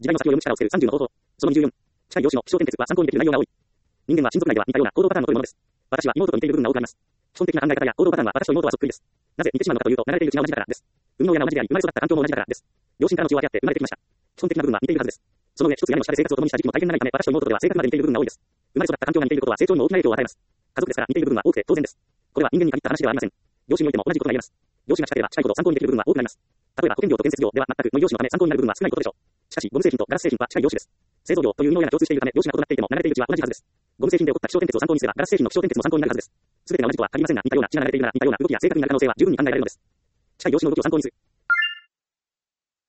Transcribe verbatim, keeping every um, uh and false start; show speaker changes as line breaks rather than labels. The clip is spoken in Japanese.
時代の先を読む力をつけるさんじゅうの方法。そのにじゅうよん。近い容姿の気象転結は参考にできる内容が多い。人間は親族内では似たような行動パターンを取るものです。私は妹と似ている部分が多くあります。基本的な考え方や行動パターンは私と妹はそっくりです。なぜ似てしまうのかというと、流れている血が同じだからです。運動や同じであり、生まれ育った環境も同じだからです。両親からの血を分け合って生まれてきました。基本的な部分は似ているはずです。その上、一つ屋根の下で生活を共にした時期も大変長いため、私と妹とでは性格まで似ている部分が多いです。生まれ育った環境が似ていることは成長にも大きな影響を与えます。家族ですから似ている部分は多くて当然です。これは人間に限った話ではありません。業種においても同じことが言えます。業種が近ければ近いほど参考にできる部分は多くなります。例えば保険業と建設業では全くの異業種のため参考になる部分は少ないことでしょう。しかし、ゴム製品とガラス製品は近い業種です。製造業という運用や共通しているため、業種が異なっていても流れている血は同じはずです。ゴム製品で起こった気象転結を参考にすれば、ガラス製品の気象転結も参考になるはずです。すべてが同じとは限りませんが、似たような血が流れているなら似たような動きや性格になる可能性は十分に考えられるのです。近い業種の動きを参考にする。